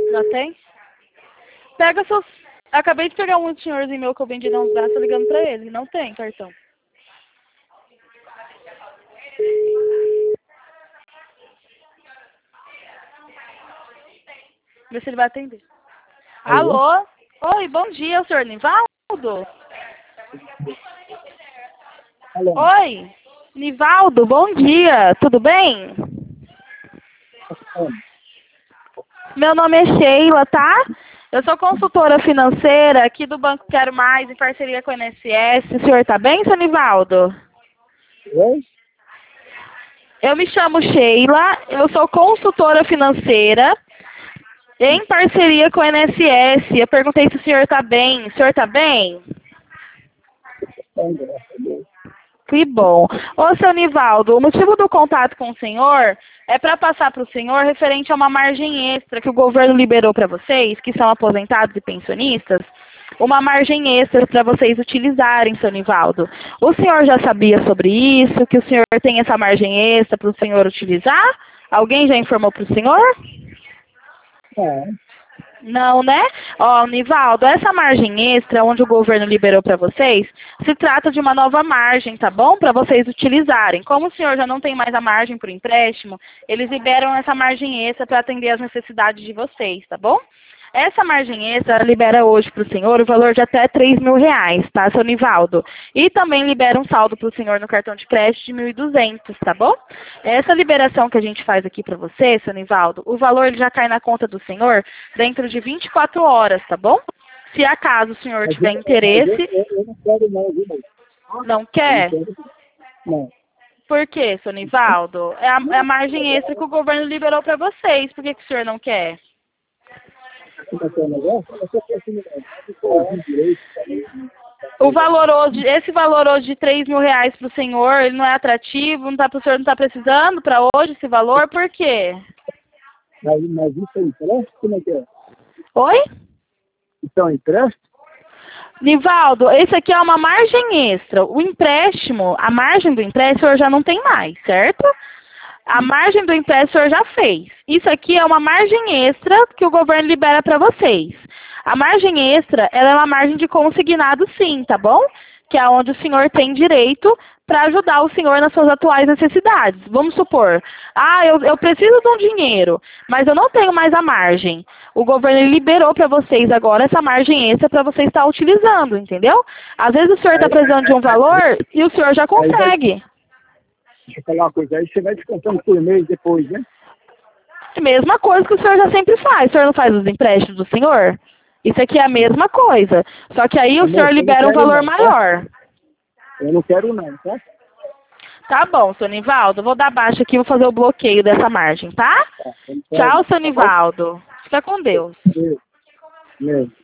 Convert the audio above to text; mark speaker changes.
Speaker 1: Já tem? Pega seus... Acabei de pegar um senhorzinho meu que eu vendi uns braços ligando pra ele. Não tem cartão. Vê se ele vai atender. Alô? Oi, bom dia, senhor Nivaldo?
Speaker 2: Alô?
Speaker 1: Oi, Nivaldo, bom dia, tudo bem? Meu nome é Sheila, tá? Eu sou consultora financeira aqui do Banco Quero Mais, em parceria com a INSS. O senhor tá bem, seu Nivaldo?
Speaker 2: Oi?
Speaker 1: Eu me chamo Sheila, eu sou consultora financeira em parceria com a INSS. Eu perguntei se o senhor tá bem. O senhor tá bem? Que bom. Ô, seu Nivaldo, o motivo do contato com o senhor é para passar para o senhor referente a uma margem extra que o governo liberou para vocês, que são aposentados e pensionistas, uma margem extra para vocês utilizarem, seu Nivaldo. O senhor já sabia sobre isso, que o senhor tem essa margem extra para o senhor utilizar? Alguém já informou para o senhor? Não, né? Ó, Nivaldo, essa margem extra, onde o governo liberou para vocês, se trata de uma nova margem, tá bom? Para vocês utilizarem. Como o senhor já não tem mais a margem por empréstimo, eles liberam essa margem extra para atender as necessidades de vocês, tá bom? Essa margem extra libera hoje para o senhor o valor de até R$ 3.000, tá, seu Nivaldo? E também libera um saldo para o senhor no cartão de crédito de 1.200, tá bom? Essa liberação que a gente faz aqui para você, seu Nivaldo, o valor ele já cai na conta do senhor dentro de 24 horas, tá bom? Se acaso o senhor tiver interesse...
Speaker 2: Eu não quero não, viu, mãe?
Speaker 1: Não quer?
Speaker 2: Não.
Speaker 1: Por quê, seu Nivaldo? É a margem extra que o governo liberou para vocês. Por que o senhor não quer?
Speaker 2: Como é que é o negócio? Eu só quero direito.
Speaker 1: O valor hoje, esse valor hoje de R$ 3.000 para o senhor, ele não é atrativo, não tá, o senhor não está precisando para hoje esse valor, por quê?
Speaker 2: Mas isso é empréstimo? Como é que é?
Speaker 1: Oi?
Speaker 2: Isso é um empréstimo?
Speaker 1: Nivaldo, esse aqui é uma margem extra. O empréstimo, a margem do empréstimo o senhor já não tem mais, certo? A margem do empréstimo o senhor já fez. Isso aqui é uma margem extra que o governo libera para vocês. A margem extra, ela é uma margem de consignado sim, tá bom? Que é onde o senhor tem direito para ajudar o senhor nas suas atuais necessidades. Vamos supor, eu preciso de um dinheiro, mas eu não tenho mais a margem. O governo liberou para vocês agora essa margem extra para você estar utilizando, entendeu? Às vezes o senhor está precisando de um valor e o senhor já consegue.
Speaker 2: Deixa eu falar uma coisa, aí você vai descontando por mês depois, né?
Speaker 1: Mesma coisa que o senhor já sempre faz. O senhor não faz os empréstimos do senhor? Isso aqui é a mesma coisa. Só que aí o senhor libera um valor maior.
Speaker 2: Eu não quero não, tá?
Speaker 1: Tá bom, seu Nivaldo. Vou dar baixa aqui e vou fazer o bloqueio dessa margem, tá? Tchau, seu Nivaldo. Fica com Deus.
Speaker 2: Mesmo.